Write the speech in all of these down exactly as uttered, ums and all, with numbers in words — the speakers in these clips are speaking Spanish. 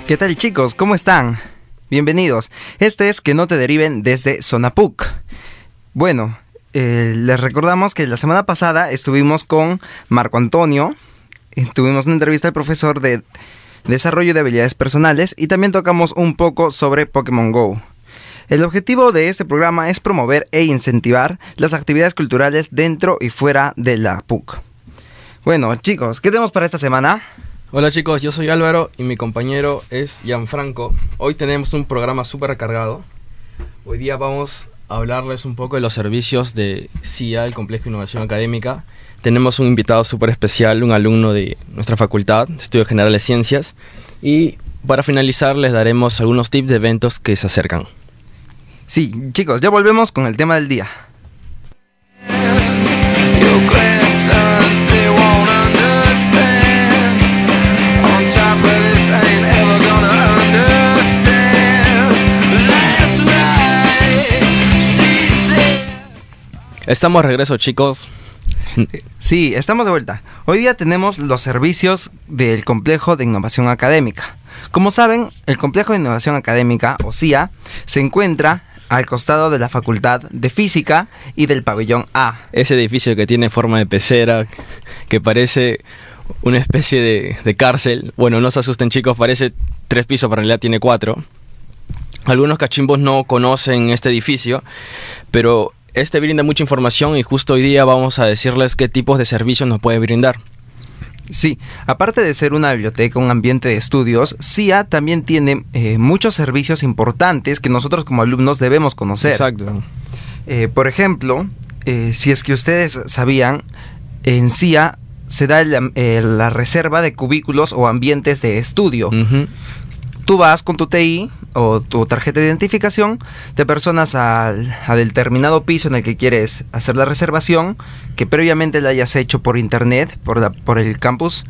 ¿Qué tal, chicos? ¿Cómo están? Bienvenidos. Este es Que no te deriven desde Zona P U C. Bueno, eh, les recordamos que la semana pasada estuvimos con Marco Antonio. eh, Tuvimos una entrevista al profesor de Desarrollo de Habilidades Personales y también tocamos un poco sobre Pokémon Go. El objetivo de este programa es promover e incentivar las actividades culturales dentro y fuera de la P U C. Bueno, chicos, ¿qué tenemos para esta semana? Hola chicos, yo soy Álvaro y mi compañero es Gianfranco. Hoy tenemos un programa súper recargado. Hoy día vamos a hablarles un poco de los servicios de C I A, el Complejo de Innovación Académica. Tenemos un invitado súper especial, un alumno de nuestra facultad de Estudios Generales de Ciencias. Y para finalizar les daremos algunos tips de eventos que se acercan. Sí, chicos, ya volvemos con el tema del día. Estamos de regreso, chicos. Sí, estamos de vuelta. Hoy día tenemos los servicios del Complejo de Innovación Académica. Como saben, el Complejo de Innovación Académica, o C I A, se encuentra al costado de la Facultad de Física y del Pabellón A. Ese edificio que tiene forma de pecera, que parece una especie de, de cárcel. Bueno, no se asusten, chicos, parece tres pisos, pero en realidad tiene cuatro. Algunos cachimbos no conocen este edificio, pero este brinda mucha información y justo hoy día vamos a decirles qué tipos de servicios nos puede brindar. Sí, aparte de ser una biblioteca, un ambiente de estudios, C I A también tiene eh, muchos servicios importantes que nosotros como alumnos debemos conocer. Exacto. Eh, por ejemplo, eh, si es que ustedes sabían, en C I A se da el, eh, la reserva de cubículos o ambientes de estudio. Uh-huh. Tú vas con tu T I o tu tarjeta de identificación, te personas al, al determinado piso en el que quieres hacer la reservación, que previamente la hayas hecho por internet, por, la, por el campus,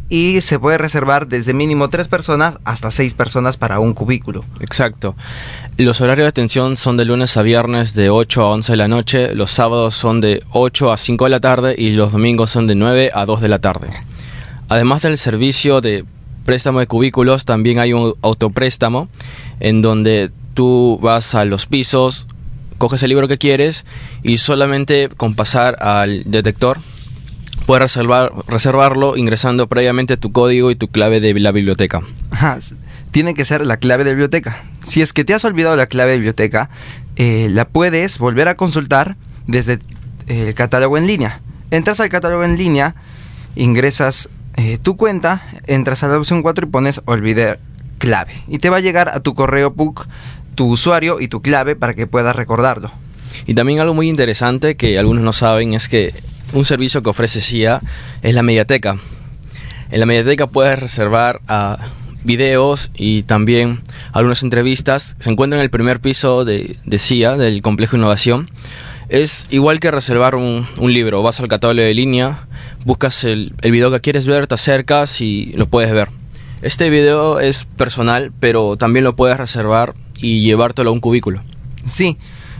y se puede reservar desde mínimo tres personas hasta seis personas para un cubículo. Exacto. Los horarios de atención son de lunes a viernes de ocho a once de la noche, los sábados son de ocho a cinco de la tarde y los domingos son de nueve a dos de la tarde. Además del servicio de préstamo de cubículos, también hay un autopréstamo en donde tú vas a los pisos, coges el libro que quieres y solamente con pasar al detector puedes reservar, reservarlo ingresando previamente tu código y tu clave de la biblioteca. Ajá, tiene que ser la clave de biblioteca. Si es que te has olvidado la clave de biblioteca, eh, la puedes volver a consultar desde el catálogo en línea. Entras al catálogo en línea, ingresas Eh, tu cuenta, entras a la opción cuatro y pones olvidar clave y te va a llegar a tu correo P U C tu usuario y tu clave para que puedas recordarlo. Y también algo muy interesante que algunos no saben es que un servicio que ofrece C I A es la mediateca. En la mediateca puedes reservar uh, videos y también algunas entrevistas. Se encuentra en el primer piso de, de C I A, del Complejo de Innovación. Es igual que reservar un, un libro. Vas al catálogo de línea, buscas el, el video que quieres ver, te acercas y lo puedes ver. Este video es personal, pero también lo puedes reservar y llevártelo a un cubículo. Sí,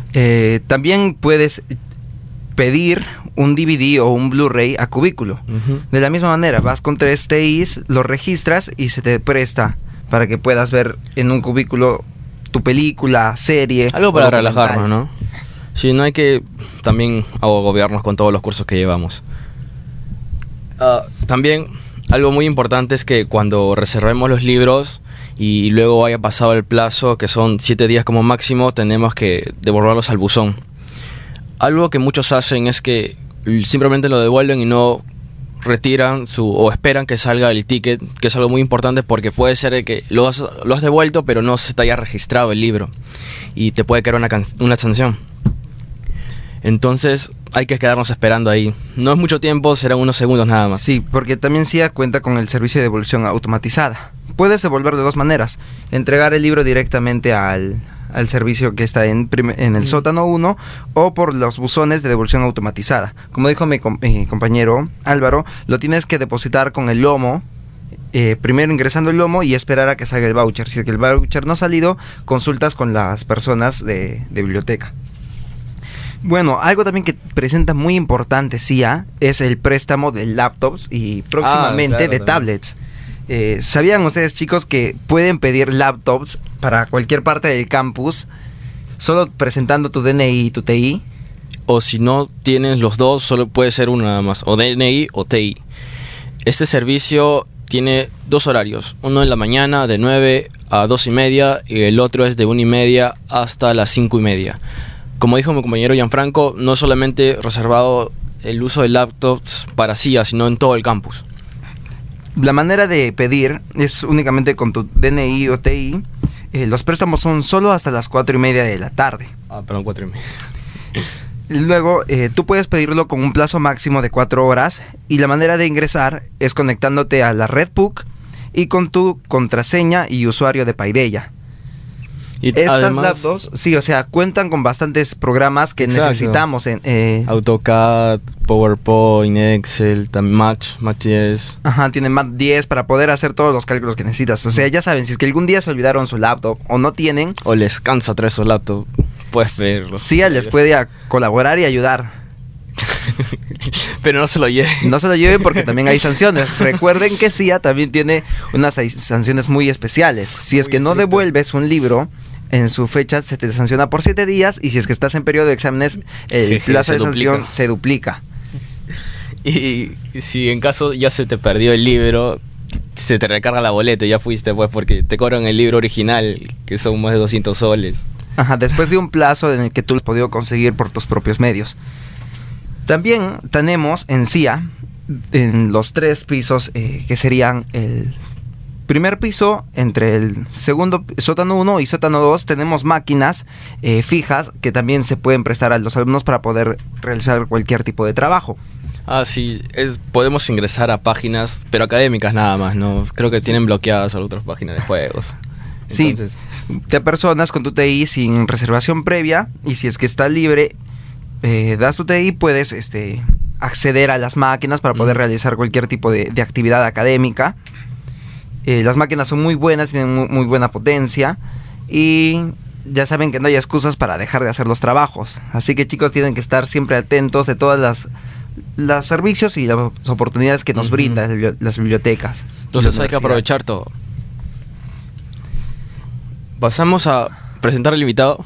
eh, también puedes pedir un D V D o un Blu-ray a cubículo. Uh-huh. De la misma manera, vas con tres T Is, lo registras y se te presta para que puedas ver en un cubículo tu película, serie. Algo para relajarnos, ¿no? Sí, no hay que también agobiarnos con todos los cursos que llevamos. Uh, también algo muy importante es que cuando reservemos los libros y luego haya pasado el plazo, que son siete días como máximo, tenemos que devolverlos al buzón. Algo que muchos hacen es que simplemente lo devuelven y no retiran su o esperan que salga el ticket, que es algo muy importante porque puede ser que lo has, lo has devuelto pero no se te haya registrado el libro y te puede caer una, can- una sanción. Entonces hay que quedarnos esperando ahí. No es mucho tiempo, serán unos segundos nada más. Sí, porque también C I A cuenta con el servicio de devolución automatizada. Puedes devolver de dos maneras: entregar el libro directamente al, al servicio que está en, prim- en el mm. sótano uno, o por los buzones de devolución automatizada. Como dijo mi, com- mi compañero Álvaro, lo tienes que depositar con el lomo. Eh, primero ingresando el lomo y esperar a que salga el voucher. Si es que el voucher no ha salido, consultas con las personas de, de biblioteca. Bueno, algo también que presenta muy importante C I A es el préstamo de laptops y próximamente ah, claro, de también. tablets. Eh, ¿Sabían ustedes, chicos, que pueden pedir laptops para cualquier parte del campus solo presentando tu D N I y tu T I? O si no tienes los dos, solo puede ser uno nada más, o D N I o T I. Este servicio tiene dos horarios, uno en la mañana de nueve a dos y media y el otro es de una y media hasta las cinco y media. Como dijo mi compañero Gianfranco, no es solamente reservado el uso de laptops para C I A, sino en todo el campus. La manera de pedir es únicamente con tu D N I o T I. Eh, los préstamos son solo hasta las cuatro y media de la tarde. Ah, perdón, cuatro y media. Luego, eh, tú puedes pedirlo con un plazo máximo de cuatro horas y la manera de ingresar es conectándote a la red P U C y con tu contraseña y usuario de Paideia. Y Estas además, laptops, sí, o sea, cuentan con bastantes programas que Exacto. necesitamos. En, eh, AutoCAD, PowerPoint, Excel, también Match, Match diez. Ajá, tienen Math diez para poder hacer todos los cálculos que necesitas. O sea, ya saben, si es que algún día se olvidaron su laptop o no tienen, O les cansa traer su laptop, puedes pedirlo. C I A les puede a- colaborar y ayudar. Pero no se lo lleven. No se lo lleven porque también hay sanciones. Recuerden que C I A también tiene unas sai- sanciones muy especiales. Si es Muy que no estrictas. devuelves un libro en su fecha, se te sanciona por siete días. Y si es que estás en periodo de exámenes, el Jeje, plazo se de sanción duplica. se duplica. Y si en caso ya se te perdió el libro, se te recarga la boleta y ya fuiste, pues, porque te cobran el libro original, que son más de doscientos soles. Ajá, después de un plazo en el que tú lo has podido conseguir por tus propios medios. También tenemos en C I A, en los tres pisos, eh, que serían el primer piso, entre el segundo sótano uno y sótano dos, tenemos máquinas eh, fijas que también se pueden prestar a los alumnos para poder realizar cualquier tipo de trabajo. Ah, sí, es, podemos ingresar a páginas, pero académicas nada más, ¿no? Creo que tienen bloqueadas otras páginas de juegos. Sí, Entonces, te personas con tu T I sin reservación previa y si es que está libre, eh, das tu T I, puedes este, acceder a las máquinas para poder Mm. realizar cualquier tipo de, de actividad académica. Eh, las máquinas son muy buenas, tienen muy, muy buena potencia y ya saben que no hay excusas para dejar de hacer los trabajos. Así que, chicos, tienen que estar siempre atentos de todas las los servicios y las oportunidades que nos Ujú. brindan las bibli- las bibliotecas. entonces y la hay que universidad. aprovechar todo. Pasamos a presentar al invitado.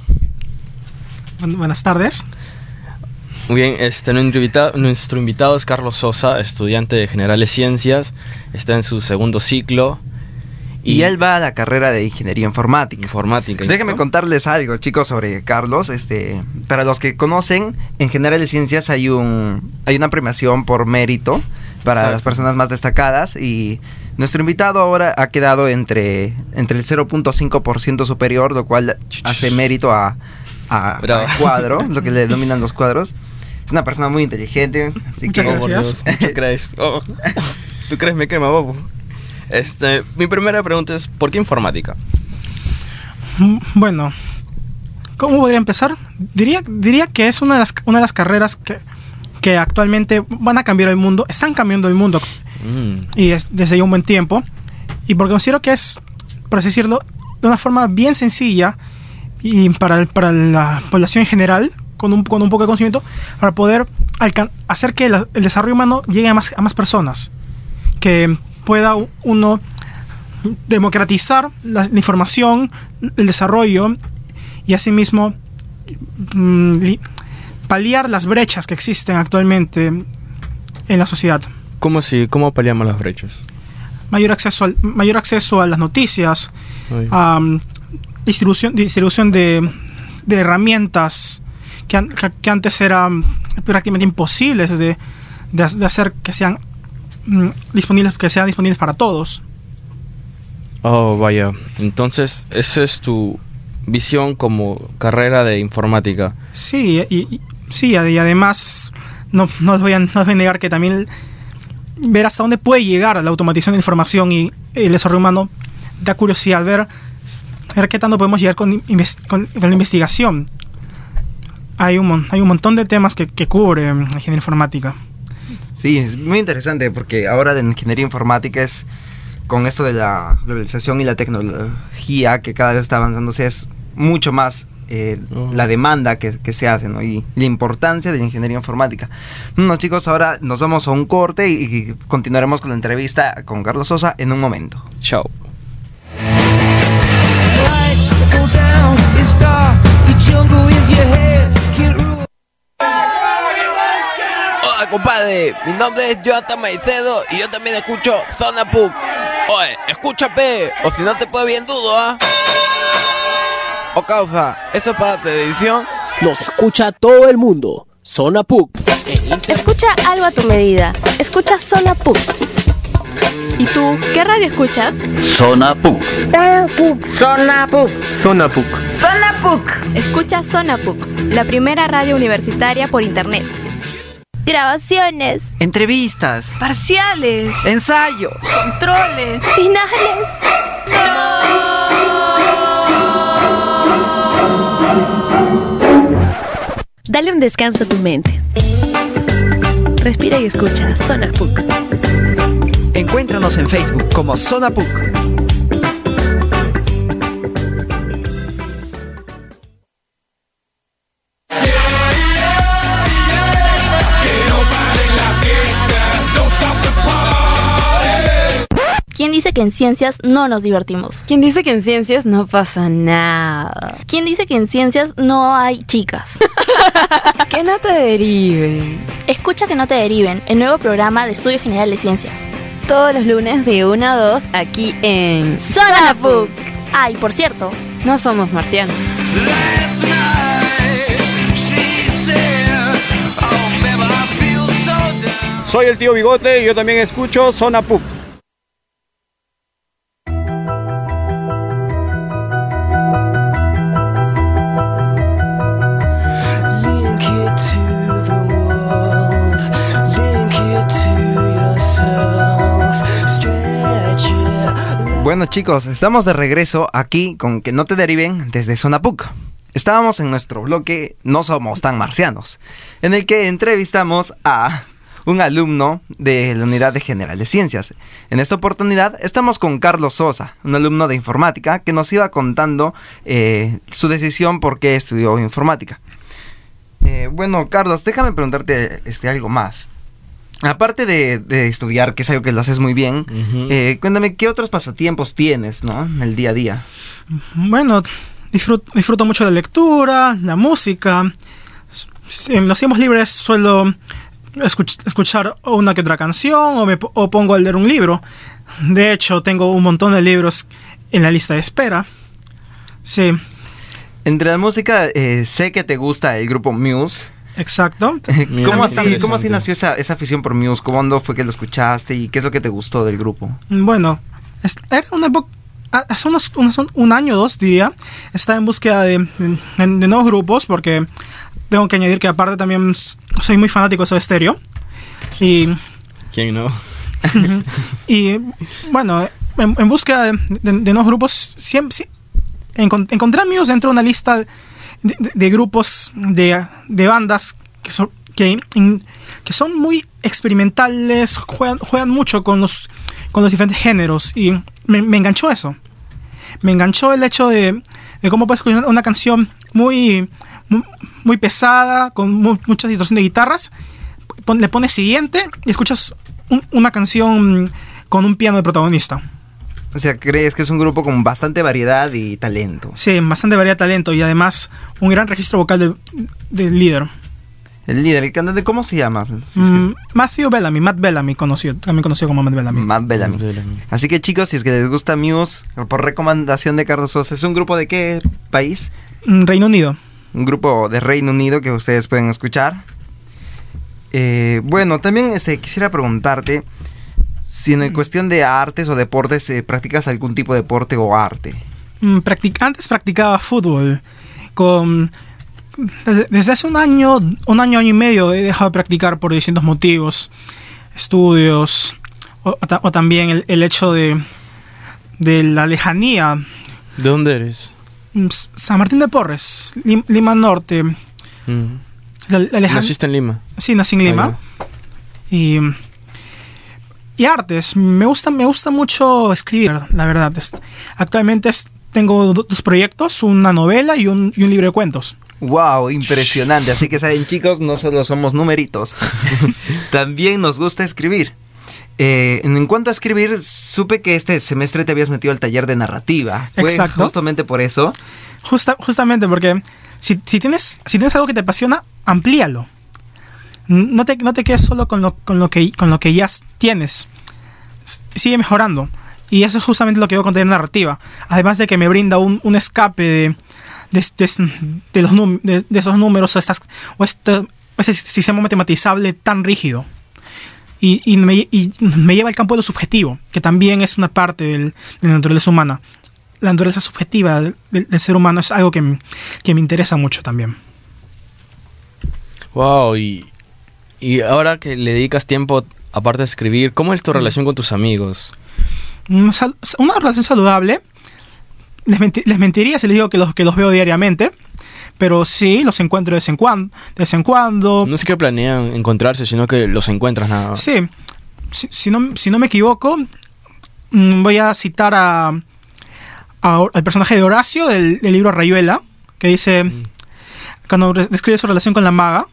Bu- Buenas tardes. Muy bien, este, nuestro, invitado, nuestro invitado es Carlos Sosa, estudiante de Generales Ciencias, está en su segundo ciclo. Y él va a la carrera de Ingeniería Informática. Informática. Déjenme ¿no? contarles algo, chicos, sobre Carlos. Este, para los que conocen, en General de Ciencias hay un hay una premiación por mérito para Exacto. las personas más destacadas y nuestro invitado ahora ha quedado entre entre el cero punto cinco por ciento superior, lo cual hace mérito a a, Bravo. a cuadro, lo que le denominan los cuadros. Es una persona muy inteligente, así Muchas que Oh, por gracias. Dios, muchas gracias. Oh, ¿tú crees me quema, bobo? Este, mi primera pregunta es, ¿por qué informática? Mm, Bueno, ¿cómo podría empezar? Diría, diría que es una de las, una de las carreras que, que actualmente van a cambiar el mundo, están cambiando el mundo Mm, y es desde ya un buen tiempo. Y porque considero que es, por así decirlo, de una forma bien sencilla y para, el- para la población en general, con un, con un poco de conocimiento, para poder alcan- hacer que la- el desarrollo humano llegue a más, a más personas. Que pueda u- uno democratizar la, la información, el desarrollo y asimismo mm, li- paliar las brechas que existen actualmente en la sociedad. ¿Cómo, si, ¿Cómo paliamos las brechas? Mayor acceso, al, mayor acceso a las noticias, Ay. a mm, distribución, distribución de, de herramientas que, an- que- que antes eran prácticamente imposibles de, de, ha- de hacer que sean mm, disponibles, que sean disponibles para todos. Oh, vaya. Entonces, esa es tu visión como carrera de informática. Sí, y, y- sí, y además no, no, les voy a, no les voy a negar que también ver hasta dónde puede llegar la automatización de información y el desarrollo humano da curiosidad, ver, ver qué tanto podemos llegar con, inves- con, con la investigación. Hay un, mon- hay un montón de temas que, que cubre mm, la ingeniería informática. sí, es muy interesante porque ahora la ingeniería informática es con esto de la globalización y la tecnología que cada vez está avanzándose es mucho más eh, Uh-huh. la demanda que, que se hace, ¿no? Y la importancia de la ingeniería informática. Bueno, chicos, ahora nos vamos a un corte y, y continuaremos con la entrevista con Carlos Sosa en un momento. Chao. Hola compadre, mi nombre es Jonathan Maicedo y yo también escucho Zona Puk. Oye, escúchame, o si no te puede bien dudo, ¿ah? O causa, ¿esto es para televisión? Nos escucha todo el mundo. Zona Puk. Escucha algo a tu medida. Escucha Zona Puk. ¿Y tú qué radio escuchas? Zona Puk. Zona Puk. Zona Puk. Zona Puk. Escucha Zona Puk, la primera radio universitaria por internet. Grabaciones, Entrevistas, parciales, ensayo, controles, finales. Dale un descanso a tu mente. Respira y escucha Zona Puk. Encuéntranos en Facebook como Zona Puk. ¿Quién dice que en ciencias no nos divertimos? ¿Quién dice que en ciencias no pasa nada? ¿Quién dice que en ciencias no hay chicas? Que no te deriven. Escucha Que no te deriven, el nuevo programa de Estudio General de Ciencias. Todos los lunes de una a dos aquí en Zona Puk. Ah, y por cierto, no somos marcianos. Soy el tío Bigote y yo también escucho Zona Puk. Bueno chicos, estamos de regreso aquí con Que no te deriven desde Zona Puk. Estábamos en nuestro bloque No somos tan marcianos, en el que entrevistamos a un alumno de la Unidad de General de Ciencias. En esta oportunidad estamos con Carlos Sosa, un alumno de informática que nos iba contando eh, su decisión por qué estudió informática. Eh, bueno, Carlos, déjame preguntarte este, algo más. Aparte de, de estudiar, que es algo que lo haces muy bien, uh-huh. eh, cuéntame, ¿qué otros pasatiempos tienes, ¿no? En el día a día. Bueno, disfruto, disfruto mucho de la lectura, la música. En los tiempos libres suelo escuch- escuchar una que otra canción o, me, o pongo a leer un libro. De hecho, tengo un montón de libros en la lista de espera. Sí. Entre la música, eh, sé que te gusta el grupo Muse. Exacto. Mira, ¿Cómo, así, ¿Cómo así nació esa, esa afición por Muse? ¿Cuándo fue que lo escuchaste y qué es lo que te gustó del grupo? Bueno, es, era una época, hace unos, unos un año o dos, diría, estaba en búsqueda de, de, de nuevos grupos, porque tengo que añadir que aparte también soy muy fanático de Soda Stereo. Y, ¿quién no? Y bueno, en, en búsqueda de, de, de nuevos grupos, siempre, siempre encont- encontré a Muse dentro de una lista de, de, de grupos, de, de bandas que son, que, in, que son muy experimentales, juegan, juegan mucho con los, con los diferentes géneros, y me, me enganchó eso. Me enganchó el hecho de, de cómo puedes escuchar una canción muy, muy, muy pesada, con mu- mucha distorsión de guitarras, pon, le pones siguiente y escuchas un, una canción con un piano de protagonista. O sea, ¿crees que es un grupo con bastante variedad y talento? Sí, bastante variedad de talento y además un gran registro vocal del, del líder. El líder, el cantante, ¿cómo se llama? Si es mm, que... Matthew Bellamy, Matt Bellamy, conocido, también conocido como Matt Bellamy. Matt Bellamy. Bellamy. Así que chicos, si es que les gusta Muse, por recomendación de Carlos Sosa, ¿es un grupo de qué país? Reino Unido. Un grupo de Reino Unido que ustedes pueden escuchar. Eh, bueno, también este, quisiera preguntarte si en el cuestión de artes o deportes eh, practicas algún tipo de deporte o arte. Mm, practic- antes practicaba fútbol. Con desde, desde hace un año, un año, año y medio he dejado de practicar por distintos motivos, estudios o, o, ta- o también el, el hecho de de la lejanía. ¿De dónde eres? San Martín de Porres, Lim- Lima Norte. Mm. La, la lejan- ¿Naciste en Lima? Sí, nací en Lima. Ah, y Y artes, me gusta, me gusta mucho escribir, la verdad. Actualmente es, tengo do- dos proyectos, una novela y un, y un libro de cuentos. Wow, impresionante. Así que saben, chicos, no solo somos numeritos, también nos gusta escribir. Eh, en cuanto a escribir, supe que este semestre te habías metido al taller de narrativa. ¿Fue Exacto. justamente por eso? Justa, justamente porque si, si, tienes, si tienes algo que te apasiona, amplíalo. No te, no te quedes solo con lo, con, lo que, con lo que ya tienes. S- Sigue mejorando. Y eso es justamente lo que veo con taller de narrativa. Además de que me brinda un, un escape de, de, de, de los num- de, de esos números o, estas, o este, ese sistema matematizable tan rígido. Y, y, me, y me lleva al campo de lo subjetivo, que también es una parte del, de la naturaleza humana. La naturaleza subjetiva del, del ser humano es algo que, me- que me interesa mucho también. Wow, y, y ahora que le dedicas tiempo, aparte de escribir, ¿cómo es tu relación con tus amigos? Una sal- una relación saludable. Les, menti- les mentiría si les digo que los, que los veo diariamente, pero sí, los encuentro de vez en cuando. De vez en cuando. No es que planean encontrarse, sino que los encuentras nada más. Sí, si, si no, si no me equivoco, mm, voy a citar a, a- al personaje de Horacio del, del libro Rayuela, que dice, Mm. cuando re- describe su relación con la maga,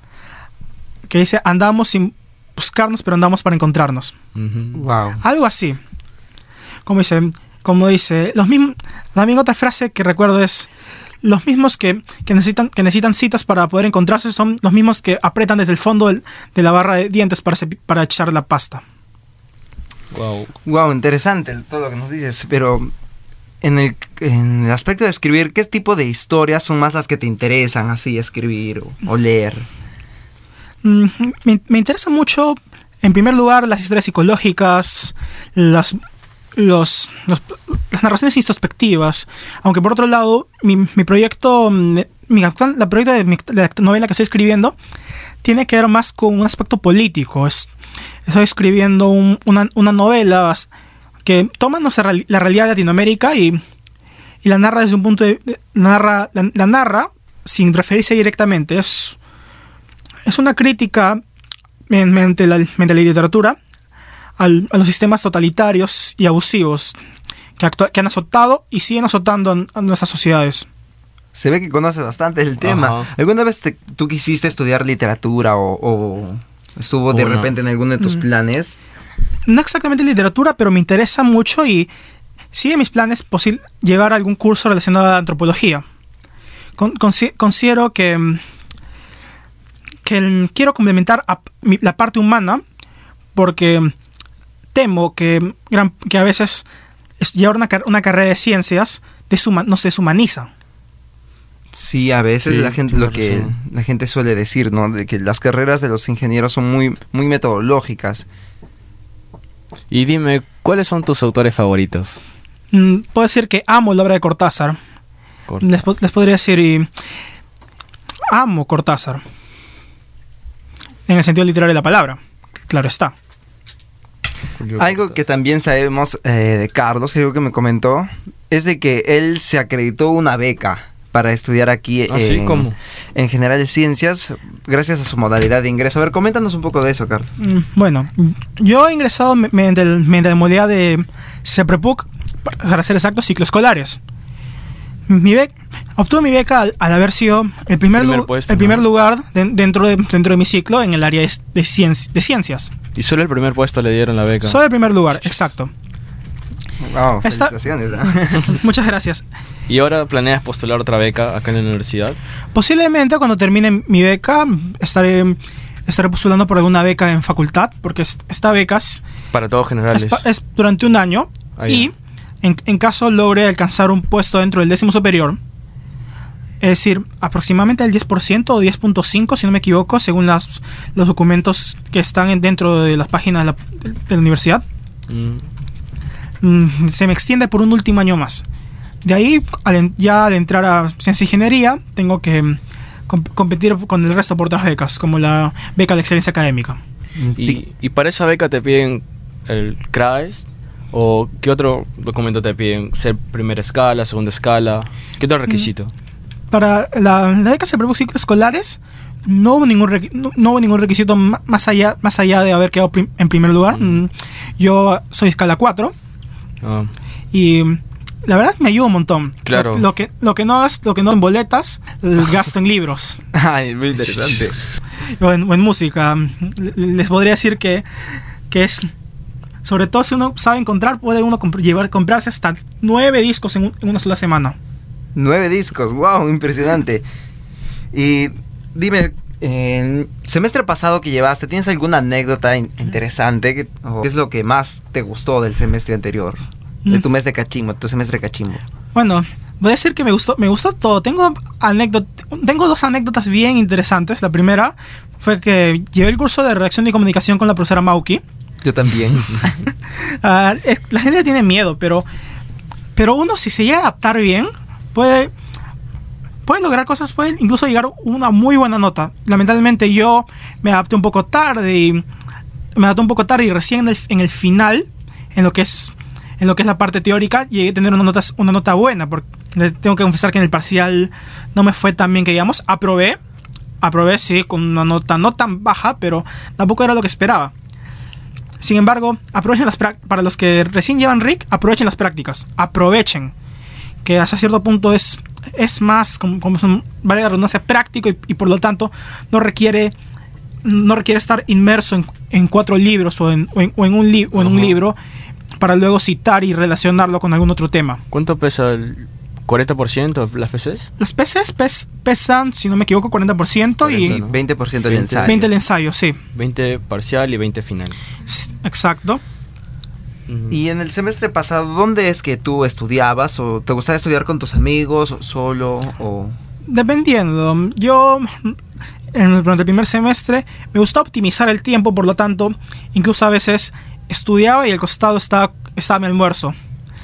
que dice, andamos sin buscarnos, pero andamos para encontrarnos. Ujú. Wow. Algo así. Como dice, como dice, los mismos. También otra frase que recuerdo es, los mismos que, que necesitan que necesitan citas para poder encontrarse son los mismos que apretan desde el fondo del- de la barra de dientes para, cepi- para echar la pasta. Wow. Wow, interesante todo lo que nos dices, pero en el, en el aspecto de escribir, ¿qué tipo de historias son más las que te interesan así escribir o, o leer? Mm, Me, me interesa mucho, en primer lugar, las historias psicológicas, las, los, los- las narraciones introspectivas, aunque por otro lado, mi, mi proyecto, mm, mi actual, la proyecto de, mi, de la novela que estoy escribiendo, tiene que ver más con un aspecto político. Es, estoy escribiendo un- una, una novela que toma nuestra, reali- la realidad de Latinoamérica y, y la narra desde un punto de... de- narra, la, la narra sin referirse directamente. Es, es una crítica men- mediante la, mediante la literatura al- a los sistemas totalitarios y abusivos que, actua- que han azotado y siguen azotando a, a nuestras sociedades. Se ve que conoces bastante el tema. Ajá. ¿Alguna vez te- tú quisiste estudiar literatura o, o estuvo de Bueno. repente en alguno de tus Mm. planes? No exactamente literatura, pero me interesa mucho y sigue mis planes posi- llevar algún curso relacionado a la antropología. Con- consi- considero que, mm, que mm, quiero complementar a p- mi- la parte humana porque mm, temo que, mm, gran- que a veces es- llevar una, car- una carrera de ciencias deshuma- nos deshumaniza. Sí, a veces Sí, la gente lo tienes que razón. la gente suele decir, ¿no? De que las carreras de los ingenieros son muy muy metodológicas. Y dime, ¿cuáles son tus autores favoritos? Mm, puedo decir que amo la obra de Cortázar. Corta. Les, po- les podría decir y amo Cortázar en el sentido literario de la palabra, claro está. Algo que también sabemos eh, de Carlos, algo que me comentó, es de que él se acreditó una beca para estudiar aquí ¿Ah, sí? en, ¿Cómo? en General de Ciencias, gracias a su modalidad de ingreso. A ver, coméntanos un poco de eso, Carlos. Mm, Bueno, yo he ingresado me- mediante, el- mediante la modalidad de CEPREPUC, para ser exacto, ciclos escolares. Mi be- obtuve mi beca al, al haber sido el primer, Primer lu- puesto, el primer ¿no? lugar de- dentro, de, dentro de mi ciclo en el área de, de cienci- de ciencias. Y solo el primer puesto le dieron la beca. Soy el primer lugar, exacto. Wow, Esta- felicitaciones. ¿eh? Muchas gracias. ¿Y ahora planeas postular otra beca acá en la universidad? Posiblemente cuando termine mi beca estaré, estaré postulando por alguna beca en facultad, porque es- esta beca es, Para todos es, generales. pa- es durante un año Ah, y ya. en, en caso logre alcanzar un puesto dentro del décimo superior, es decir, aproximadamente el diez por ciento o diez punto cinco si no me equivoco, según las, los documentos que están en- dentro de las páginas de la, de la universidad, Mm. mm, se me extiende por un último año más. De ahí, al en- ya al entrar a ciencia e ingeniería, tengo que mm, com- competir con el resto por otras becas, como la beca de excelencia académica. ¿Y, Sí. y para esa beca te piden el C R A E S? ¿O qué otro documento te piden? ¿Ser primera escala, segunda escala? ¿Qué otro requisito? Para la, la beca CEPREPUC ciclos escolares no hubo ningún requi- no, no hubo ningún requisito ma- más allá más allá de haber quedado prim- en primer lugar. Mm, Yo soy escala cuatro Ah, y la verdad me ayuda un montón. Claro. Lo, lo que lo que no hagas, lo que no en boletas, gasto en libros. Ay, muy interesante. o, en, o en música. Les podría decir que, que es, sobre todo si uno sabe encontrar, puede uno comp- llevar, comprarse hasta nueve discos en, un, en una sola semana. Nueve discos, wow, impresionante. Y dime, el semestre pasado que llevaste, ¿tienes alguna anécdota in- interesante? ¿Qué, o qué es lo que más te gustó del semestre anterior? De tu mes de cachimbo, tu semestre de cachimbo. Bueno, voy a decir que me gustó, me gustó todo. Tengo anécdot- tengo dos anécdotas bien interesantes. La primera fue que llevé el curso de redacción y comunicación con la profesora Mauki. Yo también. uh, es, la gente tiene miedo, pero, pero uno si se llega a adaptar bien, puede, puede lograr cosas, puede incluso llegar a una muy buena nota. Lamentablemente yo me adapté un poco tarde y me adapté un poco tarde y recién en el, en el final, en lo que es en lo que es la parte teórica, llegué a tener una nota, una nota buena, porque les tengo que confesar que en el parcial no me fue tan bien que digamos. Aprobé, aprobé sí, con una nota no tan baja, pero tampoco era lo que esperaba. Sin embargo, aprovechen las pra- para los que recién llevan R I C, aprovechen las prácticas, aprovechen, que hasta cierto punto es, es más, como, como son, vale la redundancia, práctico y, y por lo tanto no requiere, no requiere estar inmerso en, en cuatro libros o en, o en, o en, un, li- o en un libro para luego citar y relacionarlo con algún otro tema. ¿Cuánto pesa el cuarenta por ciento las P Cs? Las P Cs pes, pesan, si no me equivoco, cuarenta por ciento cuarenta, y ¿no? veinte por ciento del veinte. ensayo. veinte el ensayo, sí. veinte parcial y veinte final. Exacto. Y en el semestre pasado, ¿dónde es que tú estudiabas? ¿O te gustaba estudiar con tus amigos, o solo? O... Dependiendo. Yo, en, durante el primer semestre, me gustaba optimizar el tiempo, por lo tanto, incluso a veces estudiaba y al costado estaba, estaba mi almuerzo.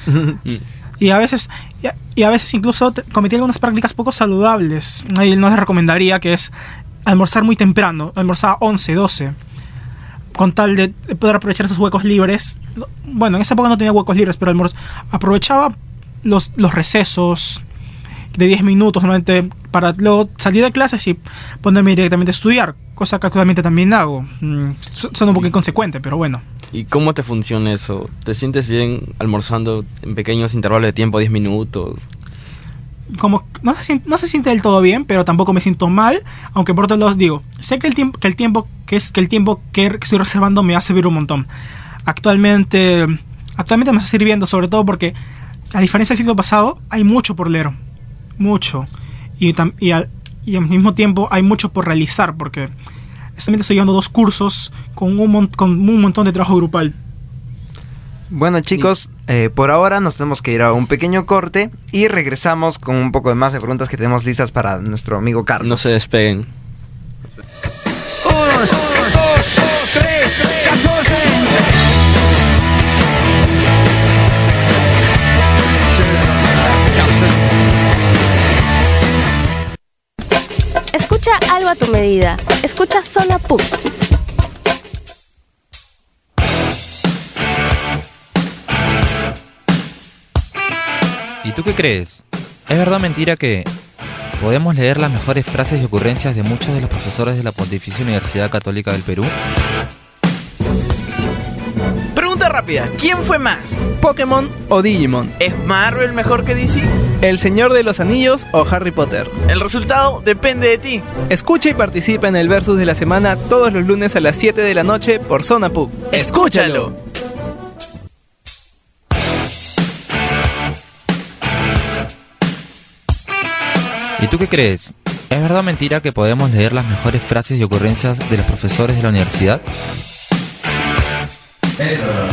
y a veces y a, y a veces incluso te, cometí algunas prácticas poco saludables. Ahí no les recomendaría, que es almorzar muy temprano. Almorzaba once, doce. Con tal de poder aprovechar esos huecos libres. Bueno, en esa época no tenía huecos libres, pero almorz- aprovechaba los, los recesos de diez minutos normalmente para luego salir de clases y ponerme directamente a estudiar, cosa que actualmente también hago. Mm, suena un poco inconsecuente, pero bueno. ¿Y cómo te funciona eso? ¿Te sientes bien almorzando en pequeños intervalos de tiempo, diez minutos? Como no se, no se siente del todo bien, pero tampoco me siento mal, aunque por otro lado digo, sé que el tiempo que el tiempo que es que el tiempo que, que estoy reservando me va a servir un montón. Actualmente actualmente me está sirviendo, sobre todo porque a diferencia del siglo pasado hay mucho por leer, mucho, y tam, y, al, y al mismo tiempo hay mucho por realizar, porque actualmente estoy llevando dos cursos con un mon, con un montón de trabajo grupal. Bueno, chicos, eh, por ahora nos tenemos que ir a un pequeño corte y regresamos con un poco de más de preguntas que tenemos listas para nuestro amigo Carlos. No se despeguen. Uno, dos, tres, catorce. Escucha algo a tu medida. Escucha Zona P U C. ¿Y tú qué crees? ¿Es verdad o mentira que podemos leer las mejores frases y ocurrencias de muchos de los profesores de la Pontificia Universidad Católica del Perú? Pregunta rápida, ¿quién fue más? ¿Pokémon o Digimon? ¿Es Marvel mejor que D C? ¿El Señor de los Anillos o Harry Potter? El resultado depende de ti. Escucha y participa en el Versus de la semana todos los lunes a las siete de la noche por Zona P U C. ¡Escúchalo! ¿Y tú qué crees? ¿Es verdad o mentira que podemos leer las mejores frases y ocurrencias de los profesores de la universidad? Es verdad.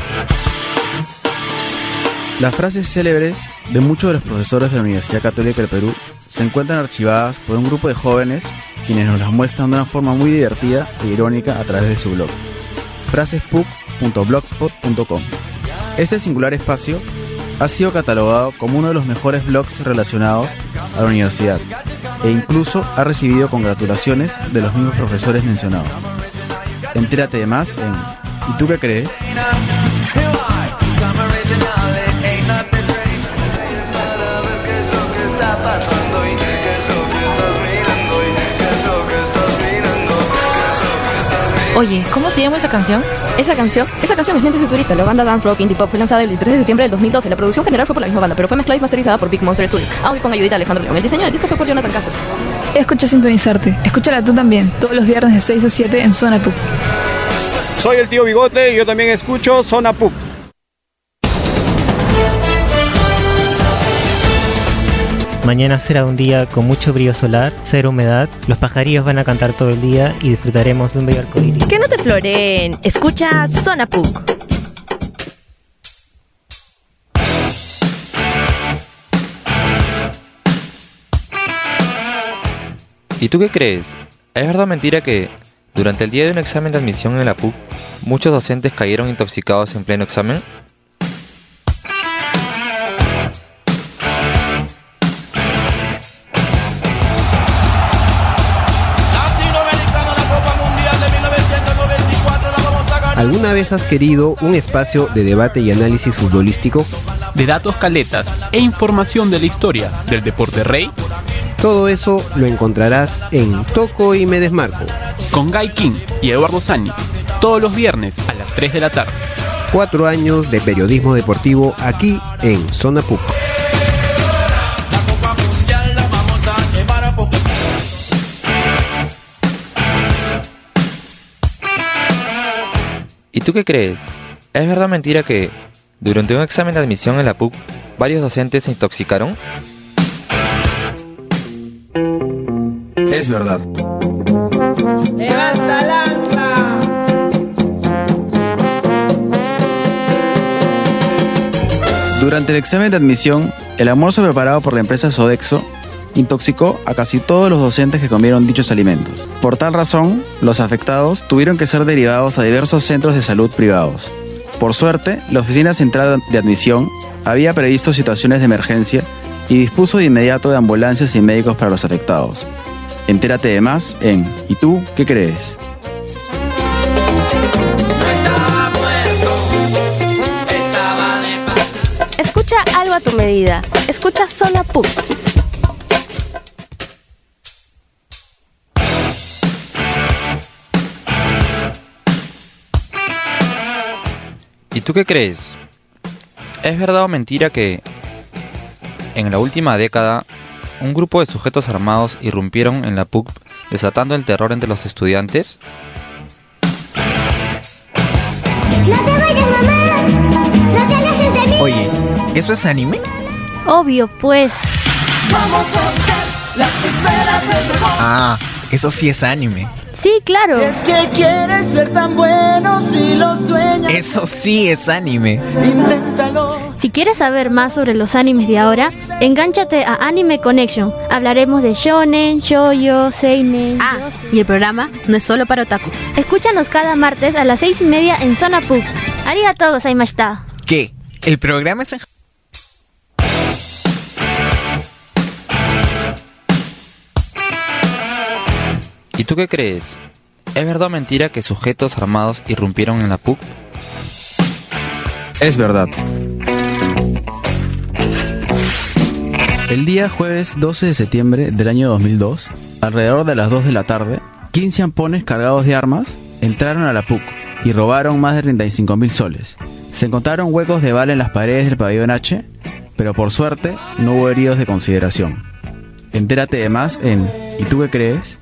Las frases célebres de muchos de los profesores de la Universidad Católica del Perú se encuentran archivadas por un grupo de jóvenes quienes nos las muestran de una forma muy divertida e irónica a través de su blog, frases p u c punto blogspot punto com. Este singular espacio ha sido catalogado como uno de los mejores blogs relacionados a la universidad e incluso ha recibido congratulaciones de los mismos profesores mencionados. Entérate de más en ¿Y tú qué crees? Oye, ¿cómo se llama esa canción? ¿Esa canción? Esa canción es Lentes de Turista. La banda Dance Rock Indie Pop fue lanzada el tres de septiembre del dos mil doce. La producción general fue por la misma banda, pero fue mezclada y masterizada por Big Monster Studios, aunque con ayudita de Alejandro León. El diseño del disco fue por Jonathan Castro. Escucha Sintonizarte. Escúchala tú también, todos los viernes de seis a siete en Zona P U C. Soy el tío Bigote y yo también escucho Zona P U C. Mañana será un día con mucho brillo solar, cero humedad, los pajarillos van a cantar todo el día y disfrutaremos de un bello arcoíris. Que no te floreen, escucha Zona P U C. ¿Y tú qué crees? ¿Es verdad o mentira que durante el día de un examen de admisión en la P U C, muchos docentes cayeron intoxicados en pleno examen? ¿Alguna vez has querido un espacio de debate y análisis futbolístico? De datos caletas e información de la historia del deporte rey. Todo eso lo encontrarás en Toco y Me Desmarco. Con Guy King y Eduardo Sani, todos los viernes a las tres de la tarde. Cuatro años de periodismo deportivo aquí en Zona P U C. ¿Y tú qué crees? ¿Es verdad o mentira que durante un examen de admisión en la P U C, varios docentes se intoxicaron? Es verdad. ¡Levanta el ancla! Durante el examen de admisión, el almuerzo preparado por la empresa Sodexo intoxicó a casi todos los docentes que comieron dichos alimentos. Por tal razón, los afectados tuvieron que ser derivados a diversos centros de salud privados. Por suerte, la Oficina Central de Admisión había previsto situaciones de emergencia y dispuso de inmediato de ambulancias y médicos para los afectados. Entérate de más en ¿Y tú qué crees? Escucha algo a tu medida. Escucha Zona P U C. ¿Y tú qué crees? ¿Es verdad o mentira que en la última década un grupo de sujetos armados irrumpieron en la P U C desatando el terror entre los estudiantes? ¡No te vayas, mamá! ¡No te alejes de mí! Oye, ¿eso es anime? Obvio, pues. Vamos a buscar las esferas del dragón. Ah, eso sí es anime. Sí, claro. Es que quieres ser tan bueno si lo sueñas. Eso sí es anime. Inténtalo. Si quieres saber más sobre los animes de ahora, engánchate a Anime Connection. Hablaremos de shonen, shoujo, seinen. Ah, y el programa no es solo para otakus. Escúchanos cada martes a las seis y media en Zona P U C. Arigatou gozaimashita. ¿Qué? ¿El programa es en... ¿Y tú qué crees? ¿Es verdad o mentira que sujetos armados irrumpieron en la P U C? Es verdad. El día jueves doce de septiembre del año dos mil dos, alrededor de las dos de la tarde, quince ampones cargados de armas entraron a la P U C y robaron más de treinta y cinco mil soles. Se encontraron huecos de bala en las paredes del pabellón H, pero por suerte no hubo heridos de consideración. Entérate de más en ¿Y tú qué crees?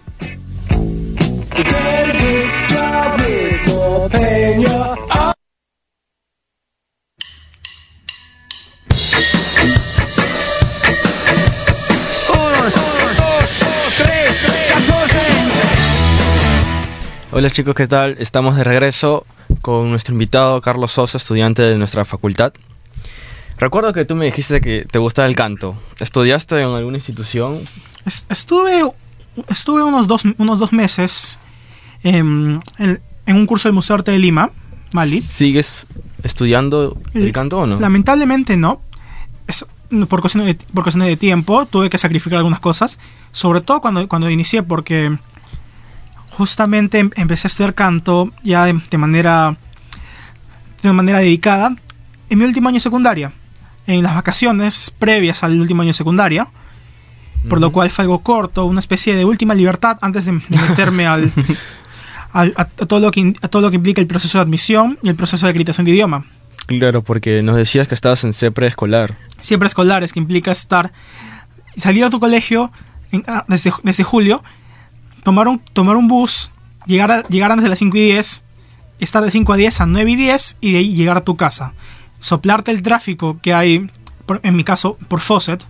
Hola chicos, ¿qué tal? Estamos de regreso con nuestro invitado Carlos Sosa, estudiante de nuestra facultad. Recuerdo que tú me dijiste que te gustaba el canto. ¿Estudiaste en alguna institución? Estuve, estuve unos dos, unos dos meses en, en, en un curso del Museo de Arte de Lima, Mali. ¿Sigues estudiando el canto o no? Lamentablemente no. Es, por cuestiones de, por cuestiones de tiempo tuve que sacrificar algunas cosas. Sobre todo cuando, cuando inicié, porque justamente em, empecé a estudiar canto ya de, de manera de manera dedicada en mi último año de secundaria, en las vacaciones previas al último año de secundaria, por uh-huh. lo cual fue algo corto, una especie de última libertad antes de, de meterme al a, a todo lo que, a todo lo que implica el proceso de admisión y el proceso de acreditación de idioma. Claro, porque nos decías que estabas en C preescolar. Sí, preescolar, es que implica estar, salir a tu colegio en, ah, desde, desde julio, tomar un, tomar un bus, llegar, a, llegar antes de las cinco y diez, estar de cinco a diez a nueve y diez y de ahí llegar a tu casa. Soplarte el tráfico que hay, por, en mi caso, por Fawcett.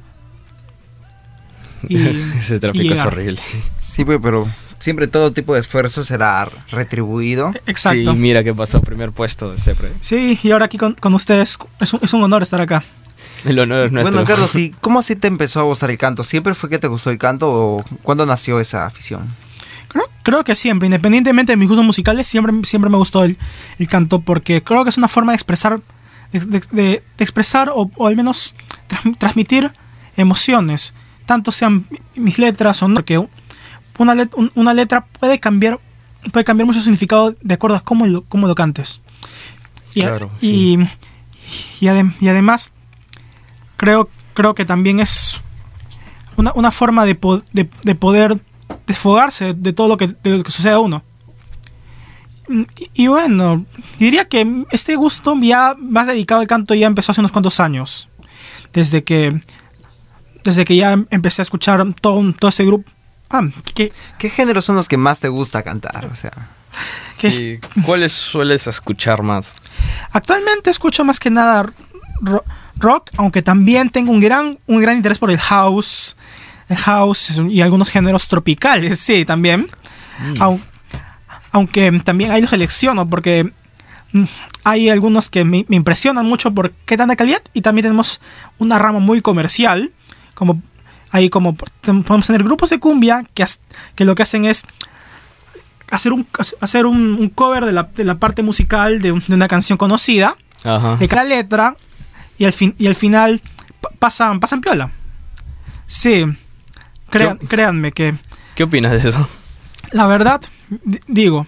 Y, ese tráfico es horrible. Sí, pues, pero siempre todo tipo de esfuerzo será retribuido. Exacto. Sí, mira qué pasó, primer puesto siempre. Sí, y ahora aquí con, con ustedes es un, es un honor estar acá. El honor es nuestro. Bueno, Carlos, ¿y cómo así te empezó a gustar el canto? ¿Siempre fue que te gustó el canto o cuándo nació esa afición? Creo, creo que siempre, independientemente de mis gustos musicales, siempre, siempre me gustó el, el canto porque creo que es una forma de expresar, de, de, de expresar o, o al menos tra- transmitir emociones. Tanto sean mis letras o no, porque una, let, un, una letra puede cambiar puede cambiar mucho significado de acuerdo a cómo lo, cómo lo cantes. Y, claro, y, sí. y, adem, y además creo, creo que también es una, una forma de, po, de, de poder desfogarse de todo lo que, de lo que sucede a uno. Y, y bueno, diría que este gusto ya más dedicado al canto ya empezó hace unos cuantos años. Desde que Desde que ya empecé a escuchar todo, todo ese grupo. Ah, ¿qué, ¿Qué géneros son los que más te gusta cantar? O sea, sí, ¿cuáles sueles escuchar más? Actualmente escucho más que nada ro- rock, aunque también tengo un gran, un gran interés por el house, el house y algunos géneros tropicales, sí, también. Mm. Aun, aunque también ahí los selecciono porque hay algunos que me, me impresionan mucho por qué tanta calidad y también tenemos una rama muy comercial. Como ahí como podemos tener grupos de cumbia que, as, que lo que hacen es hacer un hacer un, un cover de la, de la parte musical de, un, de una canción conocida. Ajá. De cada letra y al fin y al final pasan pasan piola. Sí, Crean, créanme que. ¿Qué opinas de eso? La verdad, d- digo,